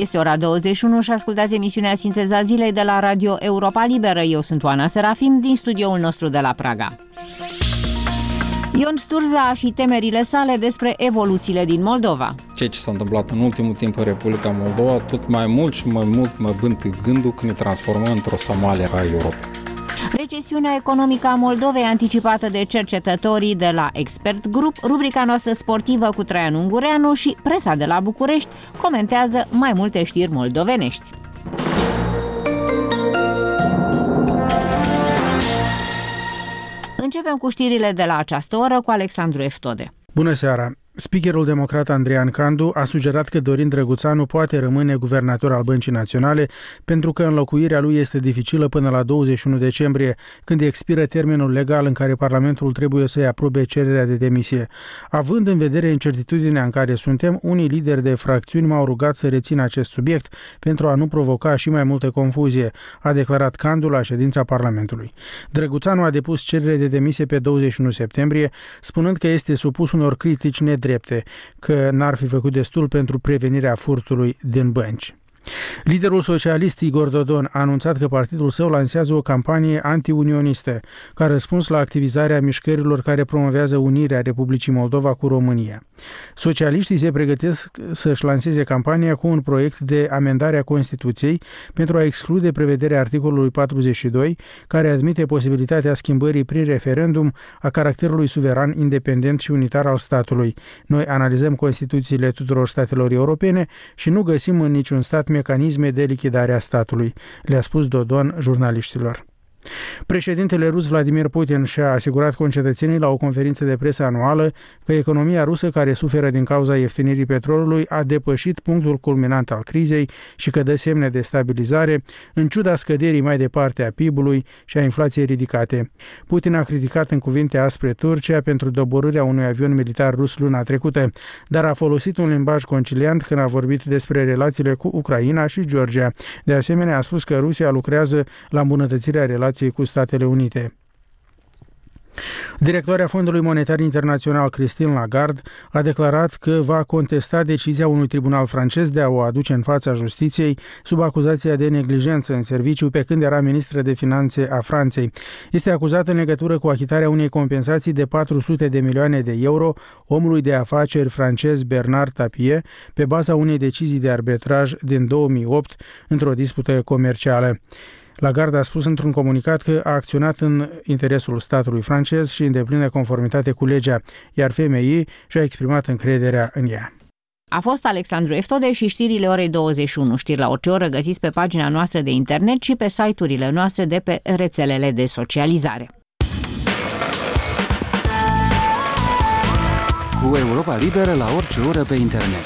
Este ora 21 și ascultați emisiunea Sinteza Zilei de la Radio Europa Liberă. Eu sunt Oana Serafim din studioul nostru de la Praga. Ion Sturza și temerile sale despre evoluțiile din Moldova. Ceea ce s-a întâmplat în ultimul timp în Republica Moldova, tot mai mult și mai mult mă bântă gândul că ne transformă într-o Somalia a Europei. Recesiunea economică a Moldovei anticipată de cercetătorii de la Expert Group, rubrica noastră sportivă cu Traian Ungureanu și presa de la București comentează mai multe știri moldovenești. Începem cu știrile de la această oră cu Alexandru Eftode. Bună seara! Speakerul democrat Andrian Candu a sugerat că Dorin Drăguțanu poate rămâne guvernator al Băncii Naționale pentru că înlocuirea lui este dificilă până la 21 decembrie, când expiră termenul legal în care Parlamentul trebuie să-i aprobe cererea de demisie. Având în vedere incertitudinea în care suntem, unii lideri de fracțiuni m-au rugat să rețin acest subiect pentru a nu provoca și mai multă confuzie, a declarat Candu la ședința Parlamentului. Drăguțanu a depus cerere de demisie pe 21 septembrie, spunând că este supus unor critici nedrepte, că n-ar fi făcut destul pentru prevenirea furtului din bănci. Liderul socialist Igor Dodon a anunțat că partidul său lansează o campanie anti-unionistă, ca răspuns la activizarea mișcărilor care promovează unirea Republicii Moldova cu România. Socialiștii se pregătesc să-și lanseze campania cu un proiect de amendare a Constituției pentru a exclude prevederea articolului 42, care admite posibilitatea schimbării prin referendum a caracterului suveran, independent și unitar al statului. Noi analizăm Constituțiile tuturor statelor europene și nu găsim în niciun stat mecanisme de lichidare a statului, le-a spus Dodon jurnaliștilor. Președintele rus Vladimir Putin și-a asigurat concetățenii la o conferință de presă anuală că economia rusă, care suferă din cauza ieftinirii petrolului, a depășit punctul culminant al crizei și că dă semne de stabilizare, în ciuda scăderii mai departe a PIB-ului și a inflației ridicate. Putin a criticat în cuvinte aspre Turcia pentru doborârea unui avion militar rus luna trecută, dar a folosit un limbaj conciliant când a vorbit despre relațiile cu Ucraina și Georgia. De asemenea, a spus că Rusia lucrează la îmbunătățirea relației cu Statele Unite. Directoarea Fondului Monetar Internațional Christine Lagarde a declarat că va contesta decizia unui tribunal francez de a o aduce în fața justiției sub acuzația de neglijență în serviciu pe când era ministră de finanțe a Franței. Este acuzată în legătură cu achitarea unei compensații de 400 de milioane de euro omului de afaceri francez Bernard Tapie pe baza unei decizii de arbitraj din 2008 într-o dispută comercială. Lagarde a spus într-un comunicat că a acționat în interesul statului francez și în deplină conformitate cu legea, iar FMI și-a exprimat încrederea în ea. A fost Alexandru Eftode și știrile orei 21. Știri la orice oră găsiți pe pagina noastră de internet și pe site-urile noastre de pe rețelele de socializare. Cu Europa Liberă la orice oră pe internet.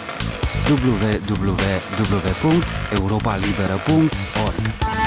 www.europalibera.org.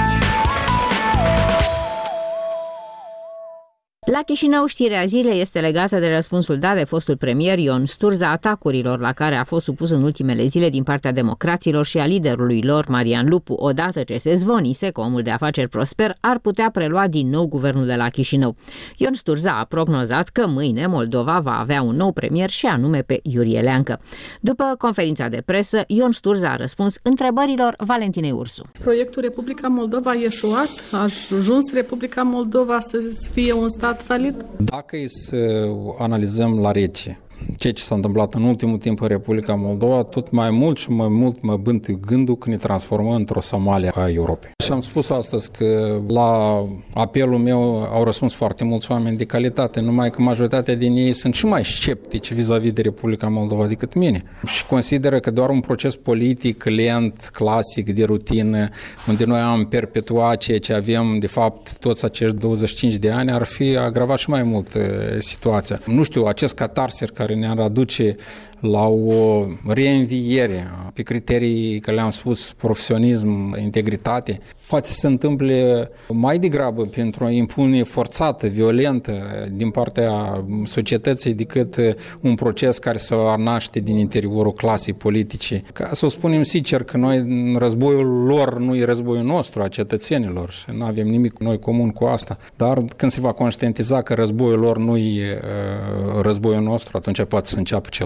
La Chișinău, știrea zilei este legată de răspunsul dat de fostul premier Ion Sturza atacurilor la care a fost supus în ultimele zile din partea democraților și a liderului lor, Marian Lupu, odată ce se zvonise că omul de afaceri Prosper ar putea prelua din nou guvernul de la Chișinău. Ion Sturza a prognozat că mâine Moldova va avea un nou premier și anume pe Iurie Leancă. După conferința de presă, Ion Sturza a răspuns întrebărilor Valentinei Ursu. Proiectul Republica Moldova a ieșuat? A ajuns Republica Moldova să fie un stat valid? Dacă e să analizăm la rece ceea ce s-a întâmplat în ultimul timp în Republica Moldova, tot mai mult și mai mult mă bântă gândul că ne transformă într-o Somalia a Europei. Și am spus astăzi că la apelul meu au răspuns foarte mulți oameni de calitate, numai că majoritatea din ei sunt și mai sceptici vis-a-vis de Republica Moldova decât mine. Și consideră că doar un proces politic lent, clasic, de rutină, unde noi am perpetuat ceea ce avem, de fapt, toți acești 25 de ani, ar fi agravat și mai mult situația. Nu știu, acest catarsis care ne-ar aduce la o reînviere pe criterii, că le-am spus, profesionism, integritate, poate să se întâmple mai degrabă pentru a impune forțată, violentă din partea societății decât un proces care să naște din interiorul clasei politice. Ca să o spunem sincer că noi, războiul lor nu e războiul nostru, a cetățenilor, și nu avem nimic noi comun cu asta. Dar când se va conștientiza că războiul lor nu e războiul nostru, atunci poate să înceapă cel adevărat.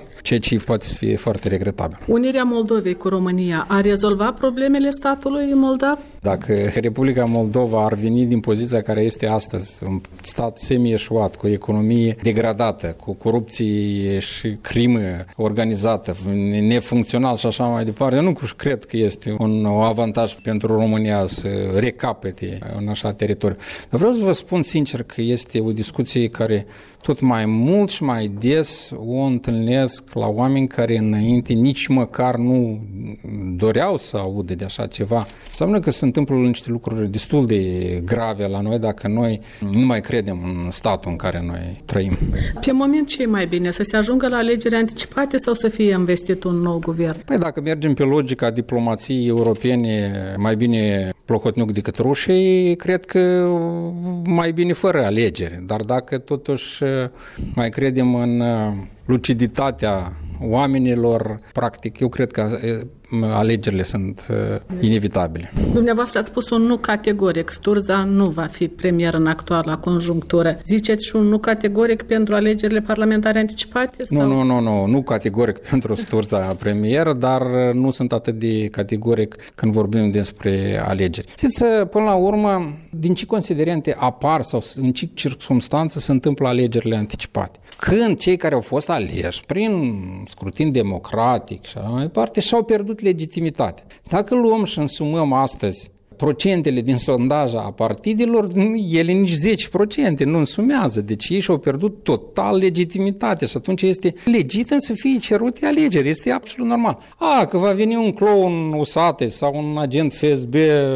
întâmpla, ceea ce poate să fie foarte regretabil. Unirea Moldovei cu România a rezolvat problemele statului moldav? Dacă Republica Moldova ar veni din poziția care este astăzi, un stat semi-eșuat, cu o economie degradată, cu corupție și crimă organizată, nefuncțional și așa mai departe, eu nu cred că este un avantaj pentru România să recapete în așa teritoriu. Dar vreau să vă spun sincer că este o discuție care tot mai mult și mai des o întâlnesc la oameni care înainte nici măcar nu doreau să audă de așa ceva. Înseamnă că se întâmplă niște lucruri destul de grave la noi dacă noi nu mai credem în statul în care noi trăim. Pe moment ce e mai bine? Să se ajungă la alegeri anticipate sau să fie investit un nou guvern? Păi dacă mergem pe logica diplomației europene, mai bine Plохотniuc decât rușii, cred că mai bine fără alegeri. Dar dacă totuși mai credem în luciditatea oamenilor, practic, eu cred că alegerile sunt inevitabile. Dumneavoastră ați spus un nu categoric. Sturza nu va fi premier în actuala conjunctură. Ziceți și un nu categoric pentru alegerile parlamentare anticipate? Sau? Nu categoric pentru Sturza premier, dar nu sunt atât de categoric când vorbim despre alegeri. Știți, până la urmă, din ce considerente apar sau în ce circumstanțe se întâmplă alegerile anticipate? Când cei care au fost aleși prin scrutin democratic și așa mai departe și-au pierdut legitimitate. Dacă luăm și însumăm astăzi procentele din sondaje a partidelor, ele nici 10% nu însumează. Deci ei și-au pierdut total legitimitatea și atunci este legitim să fie cerute alegeri. Este absolut normal. Că va veni un clown Usate sau un agent FSB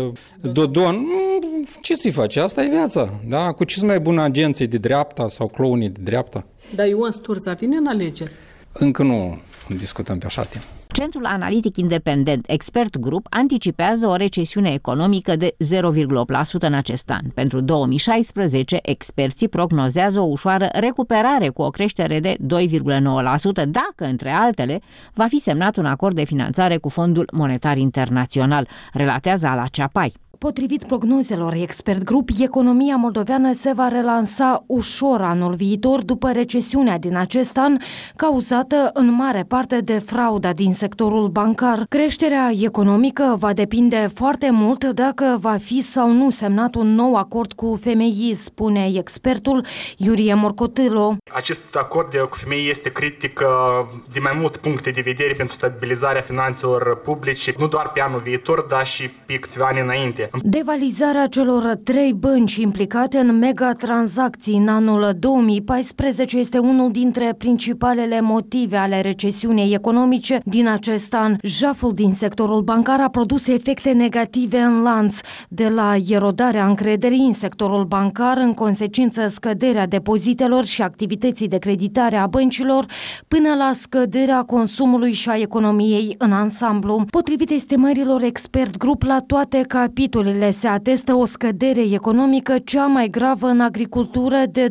Dodon, ce să-i face? Asta e viața. Da? Cu ce sunt mai bune agenții de dreapta sau clownii de dreapta? Dar Ion Sturza vine în alegeri? Încă nu discutăm pe așa timp. Centrul Analitic Independent Expert Group anticipează o recesiune economică de 0,8% în acest an. Pentru 2016, experții prognozează o ușoară recuperare cu o creștere de 2,9%, dacă, între altele, va fi semnat un acord de finanțare cu Fondul Monetar Internațional, relatează Ala Ceapai. Potrivit prognozelor Expert Group, economia moldoveană se va relansa ușor anul viitor după recesiunea din acest an, cauzată în mare parte de frauda din sectorul bancar. Creșterea economică va depinde foarte mult dacă va fi sau nu semnat un nou acord cu FMI, spune expertul Iurie Morcotilo. Acest acord cu FMI este critic din mai multe puncte de vedere pentru stabilizarea finanțelor publice, nu doar pe anul viitor, dar și pe câțiva ani înainte. Devalizarea celor 3 bănci implicate în megatransacții în anul 2014 este unul dintre principalele motive ale recesiunii economice din acest an. Jaful din sectorul bancar a produs efecte negative în lanț, de la erodarea încrederii în sectorul bancar, în consecință scăderea depozitelor și activității de creditare a băncilor, până la scăderea consumului și a economiei în ansamblu. Potrivit estimărilor Expert Group, la toate capitolele se atestă o scădere economică cea mai gravă în agricultură de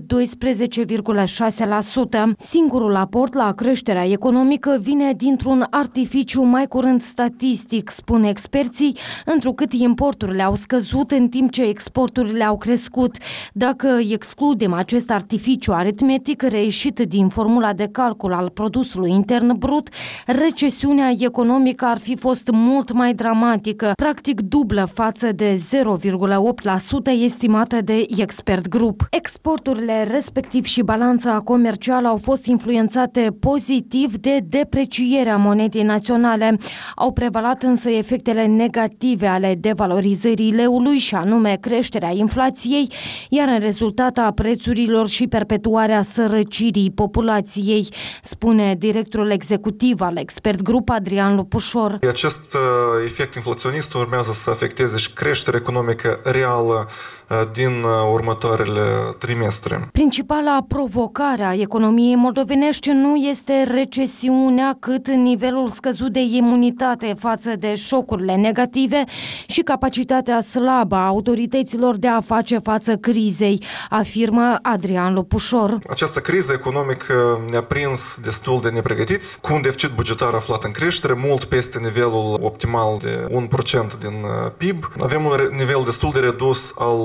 12,6%. Singurul aport la creșterea economică vine dintr-un artificiu mai curând statistic, spun experții, întrucât importurile au scăzut în timp ce exporturile au crescut. Dacă excludem acest artificiu aritmetic reieșit din formula de calcul al produsului intern brut, recesiunea economică ar fi fost mult mai dramatică, practic dublă față de 0,8% estimată de Expert Group. Exporturile, respectiv și balanța comercială, au fost influențate pozitiv de deprecierea monedei naționale. Au prevalat însă efectele negative ale devalorizării leului, și anume creșterea inflației, iar în rezultat a prețurilor și perpetuarea sărăcirii populației, spune directorul executiv al Expert Group, Adrian Lupușor. Acest efect inflaționist urmează să afecteze și creșterea economică reală din următoarele trimestre. Principala provocare a economiei moldovenești nu este recesiunea, cât nivelul scăzut de imunitate față de șocurile negative și capacitatea slabă a autorităților de a face față crizei, afirmă Adrian Lupușor. Această criză economică ne-a prins destul de nepregătiți, cu un deficit bugetar aflat în creștere, mult peste nivelul optimal de 1% din PIB. Avem un nivel destul de redus al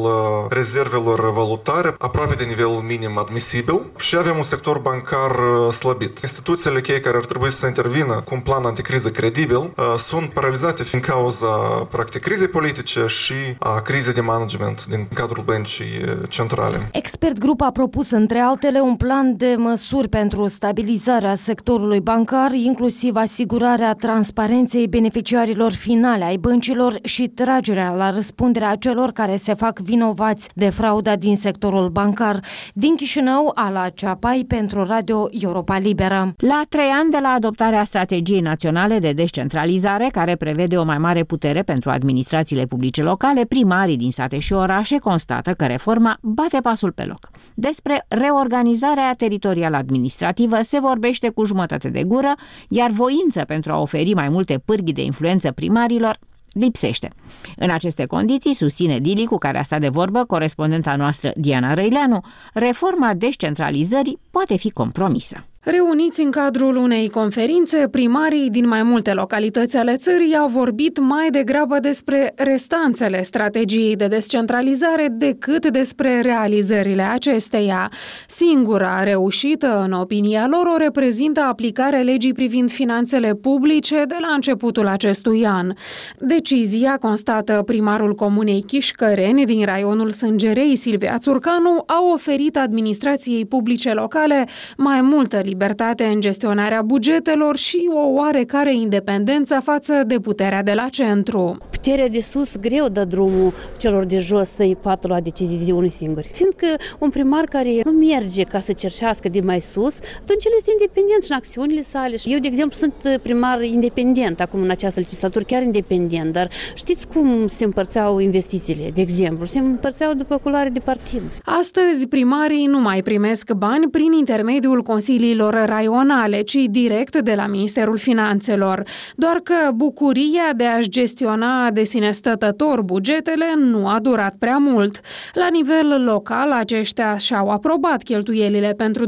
rezervelor valutare aproape de nivelul minim admisibil și avem un sector bancar slăbit. Instituțiile cheie care ar trebui să intervină cu un plan anticriză credibil sunt paralizate din cauza practic crizei politice și a crizei de management din cadrul băncii centrale. Expert Group a propus între altele un plan de măsuri pentru stabilizarea sectorului bancar, inclusiv asigurarea transparenței beneficiarilor finale ai băncilor și tragerea la răspunderea celor care se fac vinovați de frauda din sectorul bancar. Din Chișinău, Ala Ceapai pentru Radio Europa Liberă. La 3 ani de la adoptarea strategiei naționale de descentralizare, care prevede o mai mare putere pentru administrațiile publice locale, primarii din sate și orașe constată că reforma bate pasul pe loc. Despre reorganizarea teritorială administrativă se vorbește cu jumătate de gură, iar voință pentru a oferi mai multe pârghii de influență primarilor lipsește. În aceste condiții, susține Dili, cu care a stat de vorbă corespondenta noastră Diana Răileanu, reforma descentralizării poate fi compromisă. Reuniți în cadrul unei conferințe, primarii din mai multe localități ale țării au vorbit mai degrabă despre restanțele strategiei de descentralizare decât despre realizările acesteia. Singura reușită, în opinia lor, o reprezintă aplicarea legii privind finanțele publice de la începutul acestui an. Decizia, constată primarul comunei Chișcăreni din raionul Sângerei, Silvia Țurcanu, a oferit administrației publice locale mai multă libertate în gestionarea bugetelor și o oarecare independență față de puterea de la centru. Puterea de sus greu dă drumul celor de jos să-i poată lua decizii de unul singur. Fiindcă un primar care nu merge ca să cerșească de mai sus, atunci el este independent și în acțiunile sale. Eu, de exemplu, sunt primar independent acum în această legislatură, chiar independent, dar știți cum se împărțeau investițiile, de exemplu? Se împărțeau după culoare de partid. Astăzi, primarii nu mai primesc bani prin intermediul consiliilor raionale, ci direct de la Ministerul Finanțelor. Doar că bucuria de a-și gestiona de sine stătător bugetele nu a durat prea mult. La nivel local, aceștia și-au aprobat cheltuielile pentru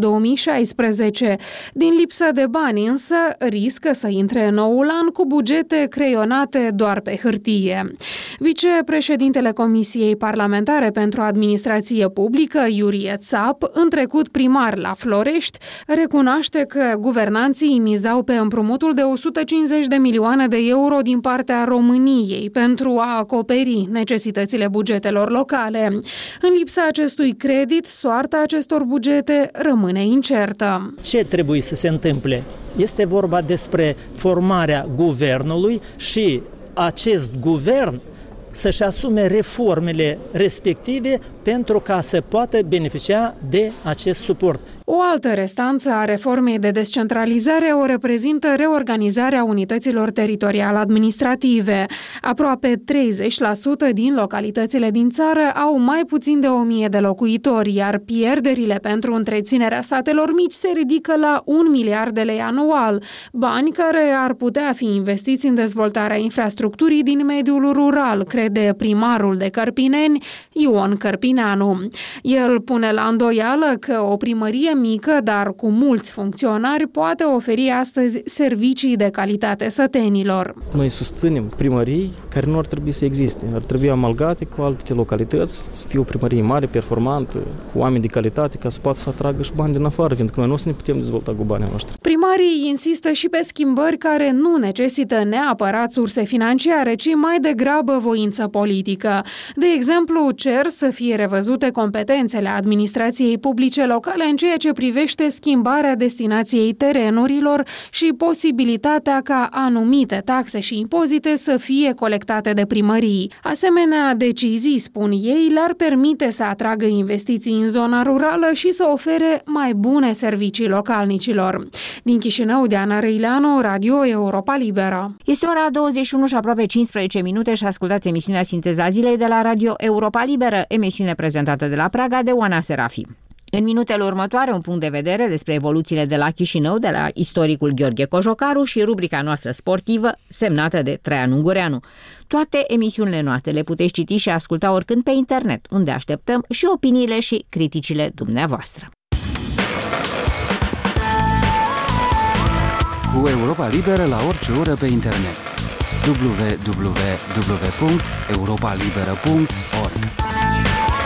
2016. Din lipsă de bani însă, riscă să intre în noul an cu bugete creionate doar pe hârtie. Vicepreședintele Comisiei Parlamentare pentru Administrație Publică, Iurie Țap, în trecut primar la Florești, recunoaște că guvernanții mizau pe împrumutul de 150 de milioane de euro din partea României pentru a acoperi necesitățile bugetelor locale. În lipsa acestui credit, soarta acestor bugete rămâne incertă. Ce trebuie să se întâmple? Este vorba despre formarea guvernului și acest guvern să-și asume reformele respective pentru ca să poată beneficia de acest suport. O altă restanță a reformei de descentralizare o reprezintă reorganizarea unităților teritorial-administrative. Aproape 30% din localitățile din țară au mai puțin de 1000 de locuitori, iar pierderile pentru întreținerea satelor mici se ridică la 1 miliard de lei anual, bani care ar putea fi investiți în dezvoltarea infrastructurii din mediul rural, crede primarul de Cărpineni, Ion Cărpineanu. El pune la îndoială că o primărie mică, dar cu mulți funcționari, poate oferi astăzi servicii de calitate sătenilor. Noi susținem primării care nu ar trebui să existe. Ar trebui amalgate cu alte localități, să fie o primărie mare, performantă, cu oameni de calitate, ca să poată să atragă și bani din afară, pentru că noi nu o să ne putem dezvolta cu banii noștri. Primarii insistă și pe schimbări care nu necesită neapărat surse financiare, ci mai degrabă voință politică. De exemplu, cer să fie revăzute competențele administrației publice locale în ceea ce privește schimbarea destinației terenurilor și posibilitatea ca anumite taxe și impozite să fie colectate de primării. Asemenea decizii, spun ei, le-ar permite să atragă investiții în zona rurală și să ofere mai bune servicii localnicilor. Din Chișinău, Diana Răileanu, Radio Europa Liberă. Este ora 21 și aproape 15 minute și ascultați emisiunea Sinteza Zilei de la Radio Europa Liberă, emisiune prezentată de la Praga de Oana Serafi. În minutele următoare, un punct de vedere despre evoluțiile de la Chișinău, de la istoricul Gheorghe Cojocaru și rubrica noastră sportivă, semnată de Traian Ungureanu. Toate emisiunile noastre le puteți citi și asculta oricând pe internet, unde așteptăm și opiniile și criticile dumneavoastră. Cu Europa Liberă la orice oră pe internet. www.europalibera.org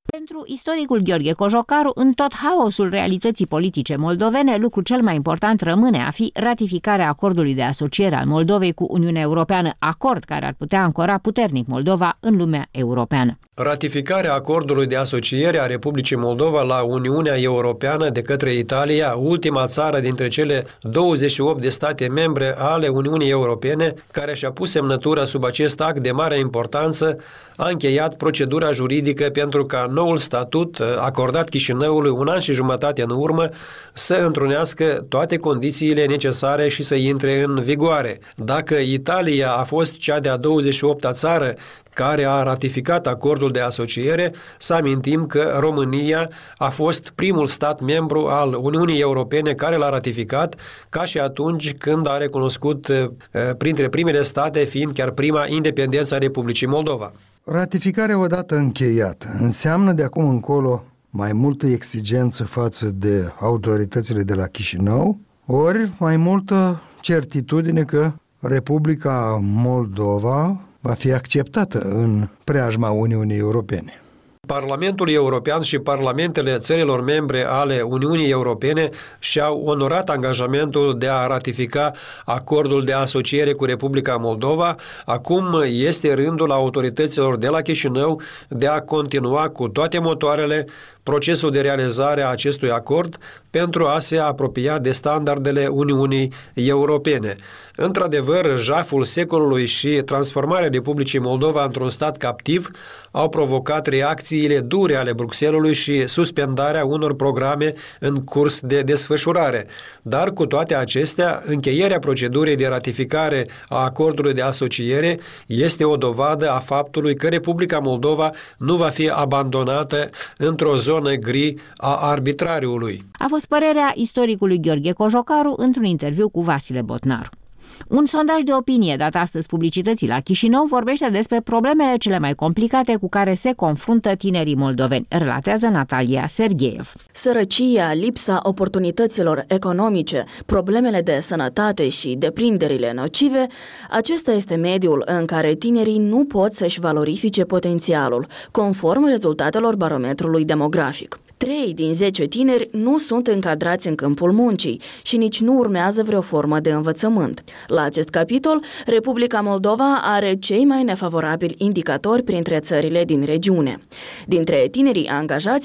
Pentru istoricul Gheorghe Cojocaru, în tot haosul realității politice moldovene, lucrul cel mai important rămâne a fi ratificarea acordului de asociere al Moldovei cu Uniunea Europeană, acord care ar putea ancora puternic Moldova în lumea europeană. Ratificarea acordului de asociere a Republicii Moldova la Uniunea Europeană de către Italia, ultima țară dintre cele 28 de state membre ale Uniunii Europene, care și-a pus semnătura sub acest act de mare importanță, a încheiat procedura juridică pentru ca noul statut acordat Chișinăului un an și jumătate în urmă să întrunească toate condițiile necesare și să intre în vigoare. Dacă Italia a fost cea de-a 28-a țară care a ratificat acordul de asociere, să amintim că România a fost primul stat membru al Uniunii Europene care l-a ratificat, ca și atunci când a recunoscut printre primele state, fiind chiar prima, independența Republicii Moldova. Ratificarea odată încheiată înseamnă de acum încolo mai multă exigență față de autoritățile de la Chișinău, ori mai multă certitudine că Republica Moldova va fi acceptată în preajma Uniunii Europene. Parlamentul European și parlamentele țărilor membre ale Uniunii Europene și-au onorat angajamentul de a ratifica acordul de asociere cu Republica Moldova. Acum este rândul autorităților de la Chișinău de a continua cu toate motoarele procesul de realizare a acestui acord pentru a se apropia de standardele Uniunii Europene. Într-adevăr, jaful secolului și transformarea Republicii Moldova într-un stat captiv au provocat reacțiile dure ale Bruxellesului și suspendarea unor programe în curs de desfășurare. Dar cu toate acestea, încheierea procedurii de ratificare a acordului de asociere este o dovadă a faptului că Republica Moldova nu va fi abandonată într-o zonă gri a arbitrariului. A fost părerea istoricului Gheorghe Cojocaru într-un interviu cu Vasile Botnaru. Un sondaj de opinie dat astăzi publicității la Chișinău vorbește despre problemele cele mai complicate cu care se confruntă tinerii moldoveni, relatează Natalia Sergeev. Sărăcia, lipsa oportunităților economice, problemele de sănătate și deprinderile nocive, acesta este mediul în care tinerii nu pot să-și valorifice potențialul, conform rezultatelor barometrului demografic. 3 din 10 tineri nu sunt încadrați în câmpul muncii și nici nu urmează vreo formă de învățământ. La acest capitol, Republica Moldova are cei mai nefavorabili indicatori printre țările din regiune. Dintre tinerii angajați,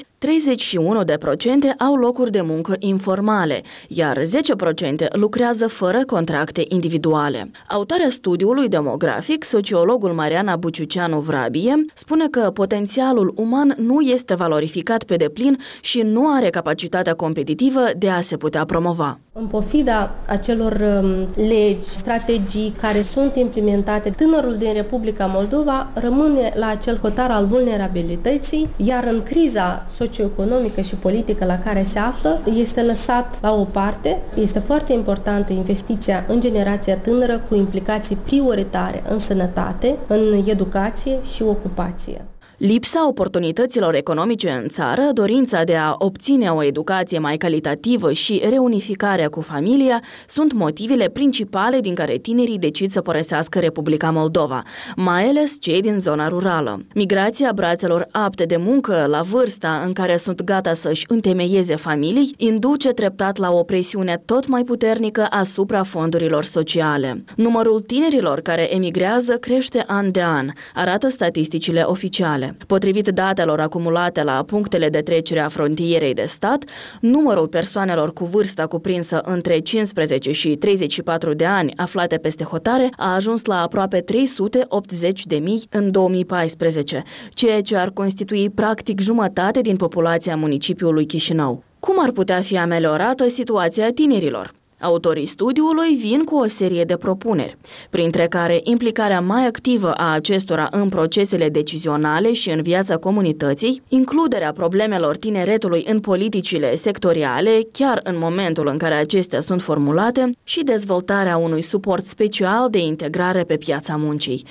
31% au locuri de muncă informale, iar 10% lucrează fără contracte individuale. Autoarea studiului demografic, sociologul Mariana Buciuceanu-Vrabie, spune că potențialul uman nu este valorificat pe deplin și nu are capacitatea competitivă de a se putea promova. În pofida acelor legi, strategii care sunt implementate, tânărul din Republica Moldova rămâne la acel hotar al vulnerabilității, iar în criza socioeconomică și politică la care se află, este lăsat la o parte. Este foarte importantă investiția în generația tânără cu implicații prioritare în sănătate, în educație și ocupație. Lipsa oportunităților economice în țară, dorința de a obține o educație mai calitativă și reunificarea cu familia sunt motivele principale din care tinerii decid să părăsească Republica Moldova, mai ales cei din zona rurală. Migrația brațelor apte de muncă la vârsta în care sunt gata să-și întemeieze familii induce treptat la o presiune tot mai puternică asupra fondurilor sociale. Numărul tinerilor care emigrează crește an de an, arată statisticile oficiale. Potrivit datelor acumulate la punctele de trecere a frontierei de stat, numărul persoanelor cu vârsta cuprinsă între 15 și 34 de ani aflate peste hotare a ajuns la aproape 380.000 în 2014, ceea ce ar constitui practic jumătate din populația municipiului Chișinău. Cum ar putea fi ameliorată situația tinerilor? Autorii studiului vin cu o serie de propuneri, printre care implicarea mai activă a acestora în procesele decizionale și în viața comunității, includerea problemelor tineretului în politicile sectoriale, chiar în momentul în care acestea sunt formulate, și dezvoltarea unui suport special de integrare pe piața muncii.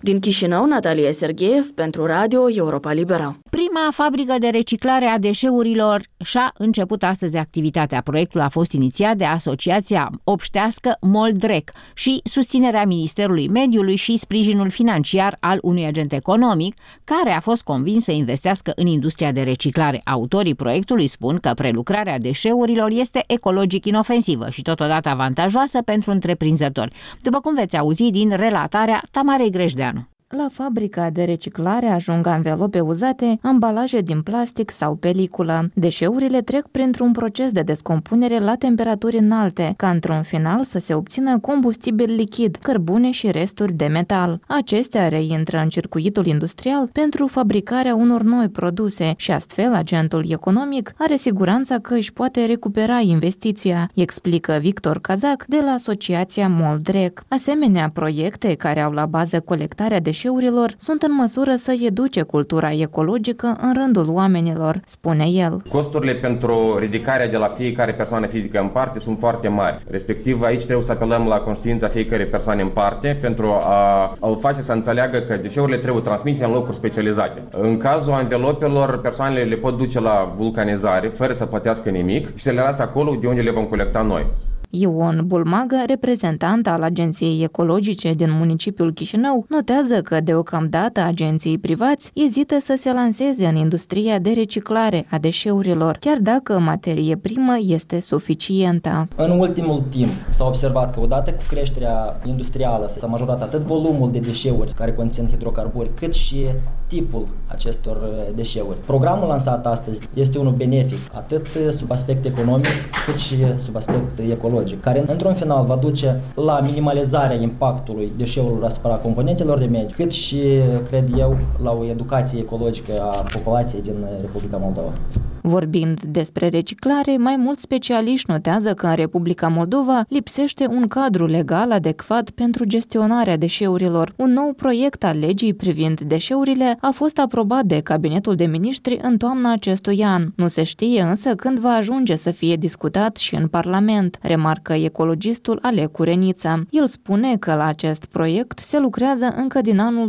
Din Chișinău, Natalia Sergeev pentru Radio Europa Liberă. Prima fabrică de reciclare a deșeurilor și-a început astăzi activitatea. Proiectul a fost inițiat de Asociația Obștească Moldrec și susținerea Ministerului Mediului și sprijinul financiar al unui agent economic care a fost convins să investească în industria de reciclare. Autorii proiectului spun că prelucrarea deșeurilor este ecologic inofensivă și totodată avantajoasă pentru întreprinzători, după cum veți auzi din relatarea Tamarei Greșdeanu. La fabrica de reciclare ajung anvelope uzate, ambalaje din plastic sau peliculă. Deșeurile trec printr-un proces de descompunere la temperaturi înalte, ca într-un final să se obțină combustibil lichid, cărbune și resturi de metal. Acestea reintră în circuitul industrial pentru fabricarea unor noi produse și astfel agentul economic are siguranța că își poate recupera investiția, explică Victor Cazac de la Asociația Moldrec. Asemenea, proiecte care au la bază colectarea deșeurilor sunt în măsură să educe cultura ecologică în rândul oamenilor, spune el. Costurile pentru ridicarea de la fiecare persoană fizică în parte sunt foarte mari. Respectiv, aici trebuie să apelăm la conștiința fiecare persoane în parte pentru a-l face să înțeleagă că deșeurile trebuie transmise în locuri specializate. În cazul anvelopelor, persoanele le pot duce la vulcanizare fără să plătească nimic și să le lasă acolo de unde le vom colecta noi. Ion Bulmagă, reprezentant al Agenției Ecologice din municipiul Chișinău, notează că deocamdată agenții privați ezită să se lanseze în industria de reciclare a deșeurilor, chiar dacă materie primă este suficientă. În ultimul timp s-a observat că odată cu creșterea industrială s-a majorat atât volumul de deșeuri care conțin hidrocarburi, cât și tipul acestor deșeuri. Programul lansat astăzi este unul benefic, atât sub aspect economic, cât și sub aspect ecologic, care într-un final va duce la minimalizarea impactului deșeurilor asupra componentelor de mediu, cât și, cred eu, la o educație ecologică a populației din Republica Moldova. Vorbind despre reciclare, mai mulți specialiști notează că în Republica Moldova lipsește un cadru legal adecvat pentru gestionarea deșeurilor. Un nou proiect al legii privind deșeurile a fost aprobat de Cabinetul de Miniștri în toamna acestui an. Nu se știe însă când va ajunge să fie discutat și în Parlament, remarcă ecologistul Alecu Renița. El spune că la acest proiect se lucrează încă din anul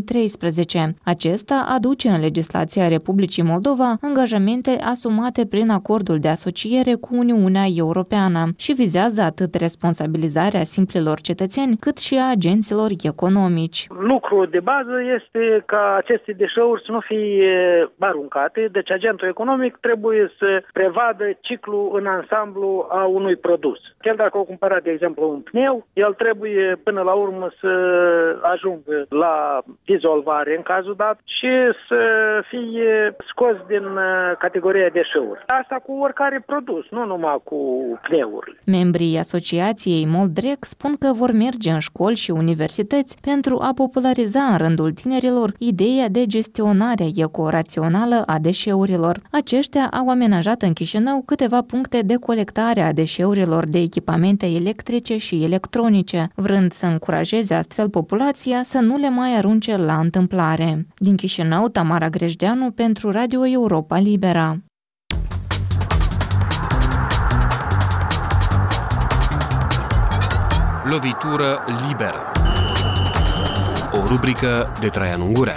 2013. Acesta aduce în legislația Republicii Moldova angajamente asumate prin acordul de asociere cu Uniunea Europeană și vizează atât responsabilizarea simplilor cetățeni, cât și a agenților economici. Lucrul de bază este ca aceste deșeuri să nu fie aruncate, deci agentul economic trebuie să prevadă ciclul în ansamblu a unui produs. Chiar dacă au cumpărat, de exemplu, un pneu, el trebuie până la urmă să ajungă la dizolvare în cazul dat și să fie scos din categoria deșeuri. Asta cu oricare produs, nu numai cu pneurile. Membrii Asociației Moldrec spun că vor merge în școli și universități pentru a populariza în rândul tinerilor ideea de gestionare ecorațională a deșeurilor. Aceștia au amenajat în Chișinău câteva puncte de colectare a deșeurilor de echipamente electrice și electronice, vrând să încurajeze astfel populația să nu le mai arunce la întâmplare. Din Chișinău, Tamara Greșdeanu pentru Radio Europa Liberă. Lovitură liberă. O rubrică de Traian Ungureanu.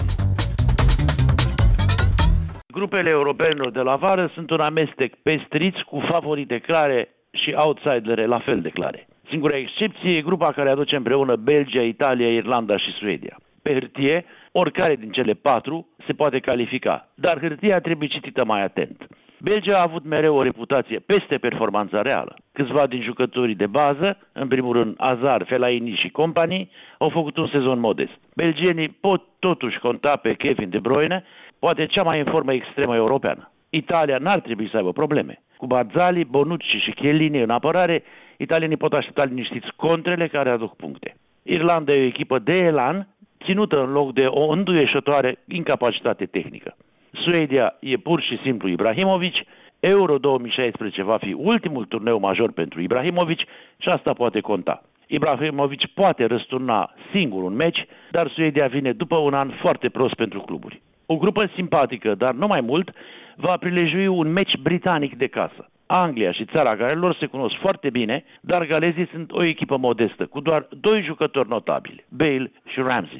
Grupele europene de la vară sunt un amestec pestriți cu favorite clare și outsidere la fel de clare. Singura excepție e grupa care aduce împreună Belgia, Italia, Irlanda și Suedia. Pe hârtie, oricare din cele patru se poate califica, dar hârtia trebuie citită mai atent. Belgia a avut mereu o reputație peste performanța reală. Câțiva din jucătorii de bază, în primul rând Hazard, Fellaini și companii, au făcut un sezon modest. Belgienii pot totuși conta pe Kevin De Bruyne, poate cea mai în formă extremă europeană. Italia n-ar trebui să aibă probleme. Cu Barzali, Bonucci și Chiellini în apărare, italienii pot aștepta liniștiți contrele care aduc puncte. Irlanda e o echipă de elan, ținută în loc de o înduieșătoare incapacitate tehnică. Suedia e pur și simplu Ibrahimovic, Euro 2016 va fi ultimul turneu major pentru Ibrahimovic și asta poate conta. Ibrahimovic poate răsturna singur un meci, dar Suedia vine după un an foarte prost pentru cluburi. O grupă simpatică, dar nu mai mult, va prilejui un meci britanic de casă. Anglia și țara Galilor se cunosc foarte bine, dar galezii sunt o echipă modestă, cu doar 2 jucători notabili, Bale și Ramsey.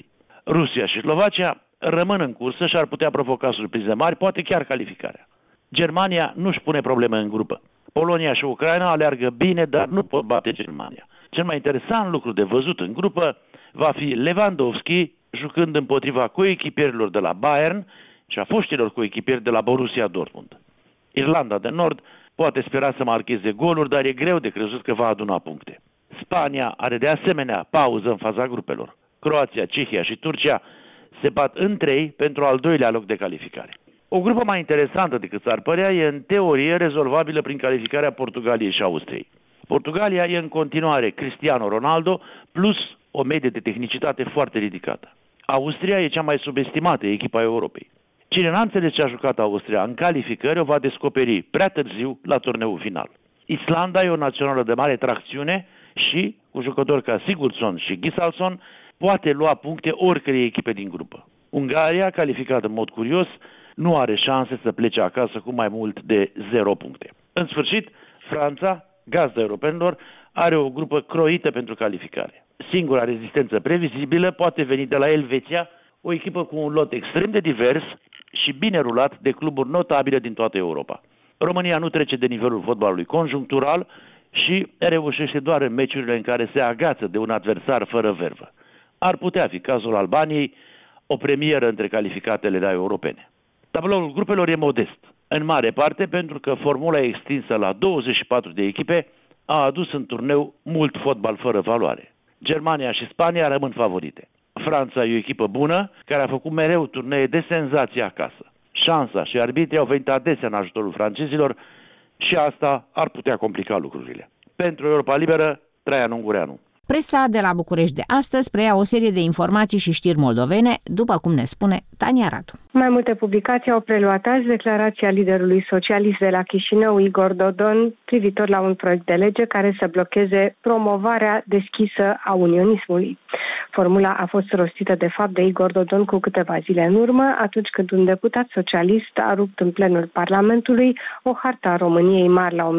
Rusia și Slovacia rămân în cursă și ar putea provoca surprize mari, poate chiar calificarea. Germania nu-și pune probleme în grupă. Polonia și Ucraina aleargă bine, dar nu pot bate Germania. Cel mai interesant lucru de văzut în grupă va fi Lewandowski jucând împotriva coechipierilor de la Bayern și a foștilor coechipieri de la Borussia Dortmund. Irlanda de Nord poate spera să marcheze goluri, dar e greu de crezut că va aduna puncte. Spania are de asemenea pauză în faza grupelor. Croația, Cehia și Turcia se bat între ei pentru al doilea loc de calificare. O grupă mai interesantă decât s-ar părea e în teorie rezolvabilă prin calificarea Portugaliei și Austriei. Portugalia e în continuare Cristiano Ronaldo plus o medie de tehnicitate foarte ridicată. Austria e cea mai subestimată echipa Europei. Cine n-a înțeles ce a jucat Austria în calificări o va descoperi prea târziu la turneul final. Islanda e o națională de mare tracțiune și, cu jucători ca Sigurdsson și Gislason, poate lua puncte oricărei echipe din grupă. Ungaria, calificată în mod curios, nu are șanse să plece acasă cu mai mult de 0 puncte. În sfârșit, Franța, gazda europenilor, are o grupă croită pentru calificare. Singura rezistență previzibilă poate veni de la Elveția, o echipă cu un lot extrem de divers și bine rulat de cluburi notabile din toată Europa. România nu trece de nivelul fotbalului conjunctural și reușește doar în meciurile în care se agață de un adversar fără vervă. Ar putea fi cazul Albaniei, o premieră între calificatele europene. Tabloul grupelor e modest, în mare parte pentru că formula extinsă la 24 de echipe a adus în turneu mult fotbal fără valoare. Germania și Spania rămân favorite. Franța e o echipă bună, care a făcut mereu turnee de senzație acasă. Șansa și arbitrii au venit adesea în ajutorul francezilor și asta ar putea complica lucrurile. Pentru Europa Liberă, Traian Ungureanu. Presa de la București de astăzi preia o serie de informații și știri moldovene, după cum ne spune Tania Radu. Mai multe publicații au preluat azi declarația liderului socialist de la Chișinău, Igor Dodon, privitor la un proiect de lege care să blocheze promovarea deschisă a unionismului. Formula a fost rostită de fapt de Igor Dodon cu câteva zile în urmă, atunci când un deputat socialist a rupt în plenul Parlamentului o hartă a României mari la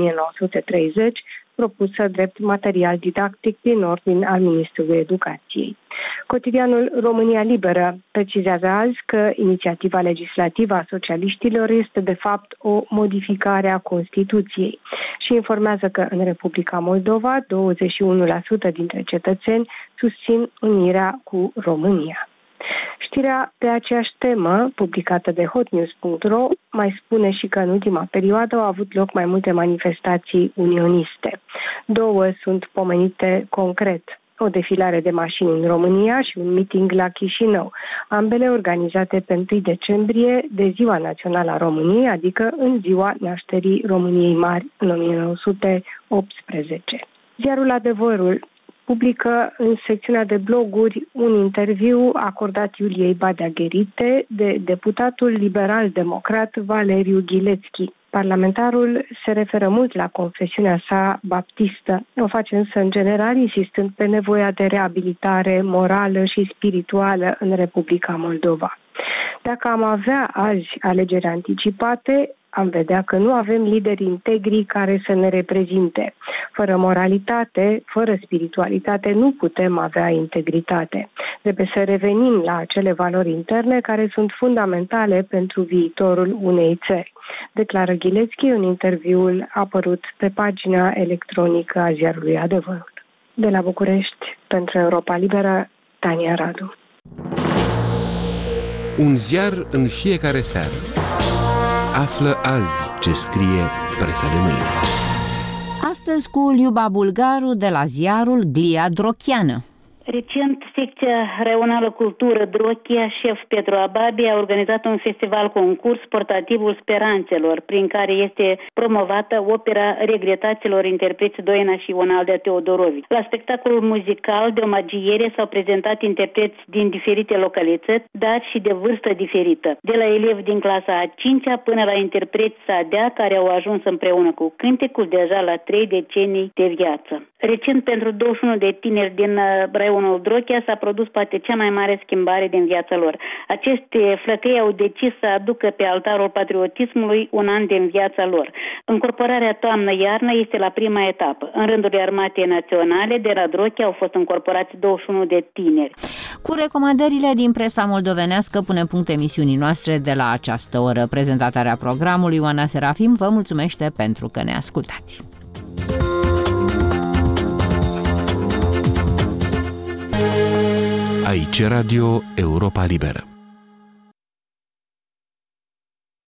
1930, propusă drept material didactic din ordin al Ministrului Educației. Cotidianul România Liberă precizează azi că inițiativa legislativă a socialiștilor este de fapt o modificare a Constituției și informează că în Republica Moldova 21% dintre cetățeni susțin unirea cu România. Știrea pe aceeași temă, publicată de hotnews.ro, mai spune și că în ultima perioadă au avut loc mai multe manifestații unioniste. 2 sunt pomenite concret: o defilare de mașini în România și un meeting la Chișinău, ambele organizate pe 1 decembrie de Ziua Națională a României, adică în ziua nașterii României Mari în 1918. Ziarul Adevărul publică în secțiunea de bloguri un interviu acordat Iuliei Badea-Gherite de deputatul liberal-democrat Valeriu Ghilețchi. Parlamentarul se referă mult la confesiunea sa baptistă. O face însă în general insistând pe nevoia de reabilitare morală și spirituală în Republica Moldova. Dacă am avea azi alegeri anticipate, am vedea că nu avem lideri integri care să ne reprezinte. Fără moralitate, fără spiritualitate, nu putem avea integritate. Trebuie să revenim la acele valori interne care sunt fundamentale pentru viitorul unei țări, declară Ghilețchi în interviul apărut pe pagina electronică a ziarului Adevărul. De la București, pentru Europa Liberă, Tania Radu. Un ziar în fiecare seară. Află azi ce scrie presa de mâine. Astăzi cu Liuba Bulgaru de la ziarul Glia Drochiană. Recent, secția Raională Cultură Drochia, șef Petru Ababi, a organizat un festival-concurs Portativul Speranțelor, prin care este promovată opera regretaților interpreți Doina și Ionaldea Teodorovici. La spectacolul muzical de omagiere s-au prezentat interpreți din diferite localități, dar și de vârstă diferită, de la elevi din clasa a 5-a până la interpreți sadea care au ajuns împreună cu cântecul deja la 3 decenii de viață. Recent, pentru 21 de tineri din raionul Drochia s-a produs poate cea mai mare schimbare din viața lor. Aceste flăcăi au decis să aducă pe altarul patriotismului un an din viața lor. Încorporarea toamnă-iarnă este la prima etapă. În rândurile Armatei Naționale de la Drochia au fost încorporați 21 de tineri. Cu recomandările din presa moldovenească punem punct emisiunii noastre de la această oră. Prezentarea programului Oana Serafim vă mulțumește pentru că ne ascultați. Aici Radio Europa Liberă.